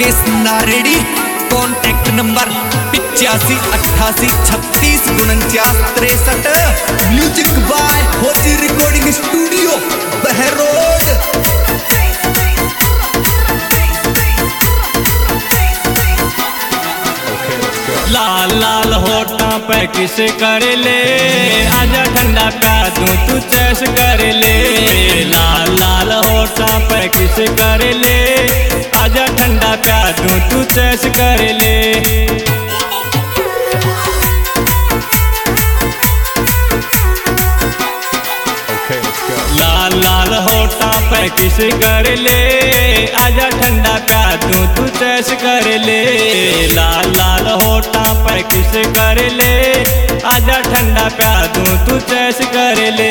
Rakesh Naredi. Contact number 8588364963। Music by होती recording studio Behror. लाल लाल होठा पे किस कर ले, आजा ठंडा प्यार दूं तू चैस कर ले। लाल लाल होठा पे किस कर ले, आजा ठंडा प्यार दूं तू चैस कर ले। लाल लाल होठा पे किस कर ले, आजा ठंडा प्यार दूं तू चैस कर ले। लाल लाल होठा पे किस कर ले, आजा ठंडा प्यार दूं तू चैस कर ले।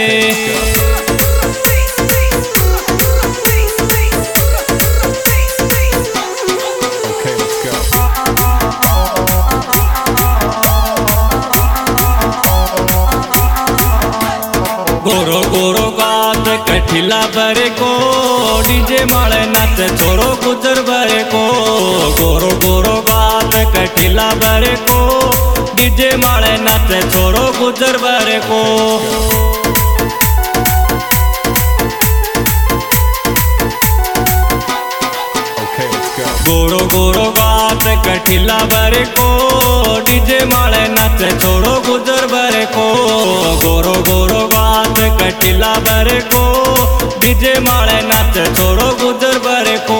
गोरो गोरो गात कठिला बरे को, डीजे माले नाच छोरो गुजर बरे को। गोरो गोरो गात कठिला बरे को, डीजे माले नाच छोरो गुजर बरे को। गोरो गोरो गात कठिला बरे को, डीजे माले नाच छोरो गुजर बरे को। गोरो गोरो गात कठिला बरे को, डीजे माले नाच छोरो गुजर बरे को।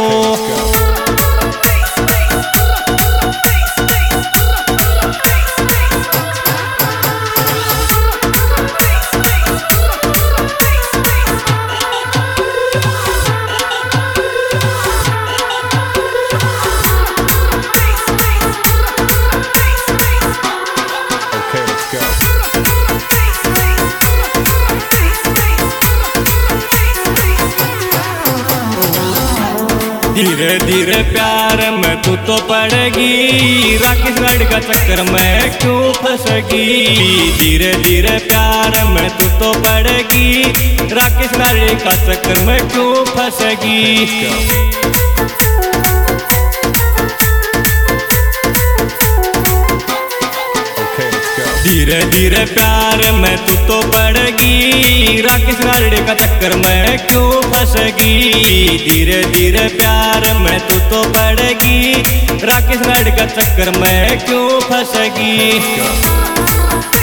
धीरे धीरे प्यार में तू तो पड़ेगी, राकेश नारेडी का चक्कर में क्यों फंसेगी। धीरे धीरे प्यार में तू तो पड़ेगी, राकेश नारेडी का चक्कर में क्यों फंसेगी। धीरे धीरे प्यार में तू तो पड़ेगी, राकेश नारेडी का चक्कर में क्यों फंसेगी। धीरे धीरे प्यार में तू तो पड़ेगी, राकेश नारेडी का चक्कर में क्यों फंसेगी।